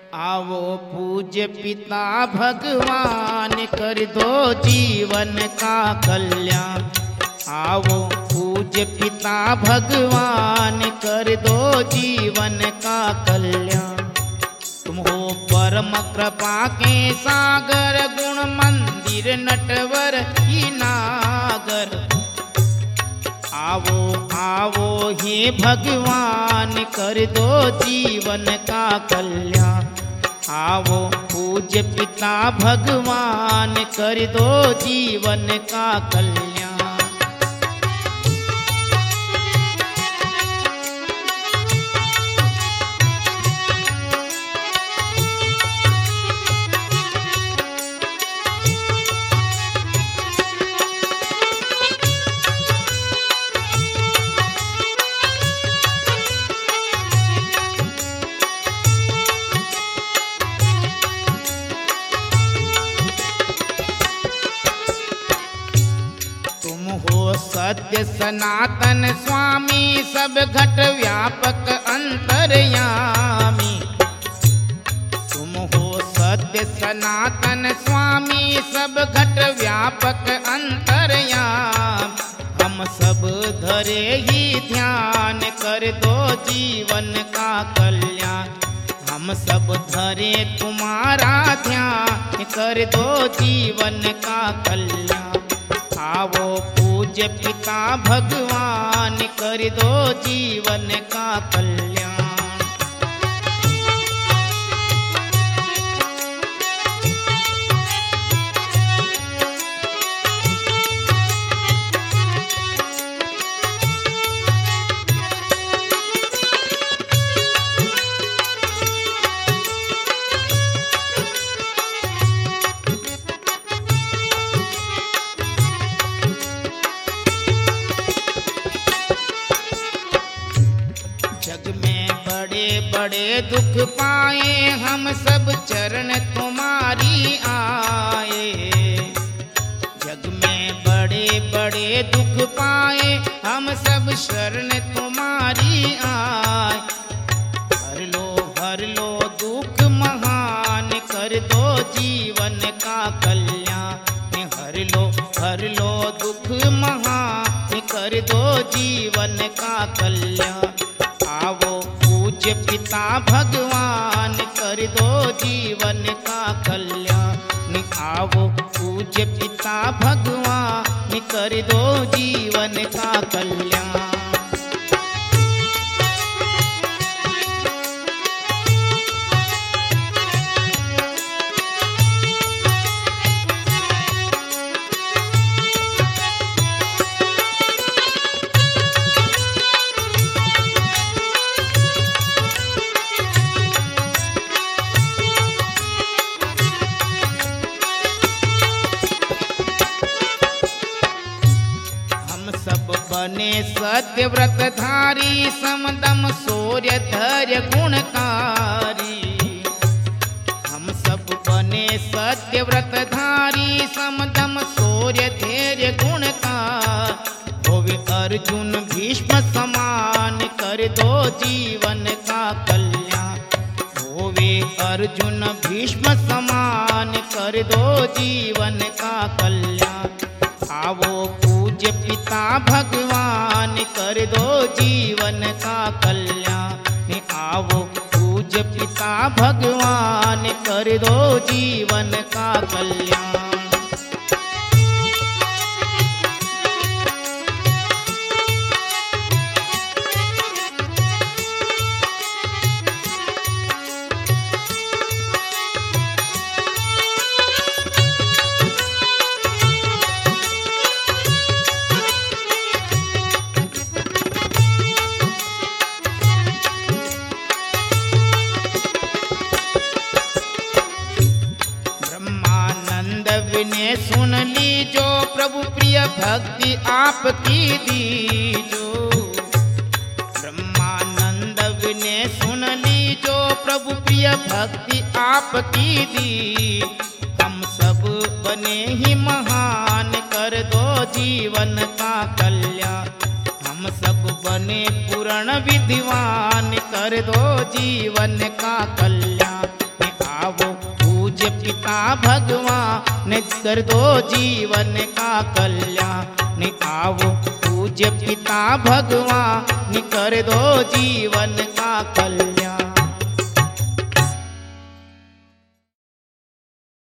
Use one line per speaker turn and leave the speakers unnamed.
आवो पूज्य पिता भगवान कर दो जीवन का कल्याण। आवो पूज्य पिता भगवान कर दो जीवन का कल्याण। तुम हो परम कृपा के सागर गुण मंदिर नटवर की नागर। आवो आवो हे भगवान कर दो जीवन का कल्याण। आवो पूज्य पिता भगवान कर दो जीवन का कल्याण। सत्य सनातन स्वामी सब घट व्यापक अंतर्यामी। तुम हो सत्य सनातन स्वामी सब घट व्यापक अंतर्याम। हम सब धरे ही ध्यान कर दो जीवन का कल्याण। हम सब धरे तुम्हारा ध्यान कर दो जीवन का कल्याण। आवो पूज्य पिता भगवान कर दो जीवन का कल्याण। बड़े दुख पाए हम सब चरण तुम्हारी आए। जग में बड़े बड़े दुख पाए हम सब शरण तुम्हारी आए। हर लो दुख महान कर दो जीवन का कल्याण। हर लो दुख महान कर दो जीवन का कल्याण। आवो पूज्य पिता भगवान कर दो जीवन का कल्याण। आवो पूज्य पिता भगवान कर दो जीवन का कल्याण। बने सत्य व्रत धारी समदम सूर्य धैर्य गुणकारी। हम सब बने सत्य व्रत धारी समदम सूर्य धैर्य गुणकारी। होवे अर्जुन भीष्म समान कर दो जीवन का कल्याण। होवे अर्जुन भीष्म समान कर दो जीवन का कल्याण। आवो पूज्य पिता भगवान कर दो जीवन का कल्याण। आवो पूज्य पिता भगवान कर दो जीवन का कल्याण। ने सुन ली जो प्रभु प्रिय भक्ति आपकी दीजो। ब्रह्मानंद ने सुन ली जो प्रभु प्रिय भक्ति आपकी दी। हम सब बने ही महान कर दो जीवन का कल्याण। हम सब बने पूर्ण विद्वान कर दो जीवन का कल्याण। आओ पूज्य पिता भगवान कर दो जीवन का कल्याण। आओ पूज्य पिता भगवान कर दो जीवन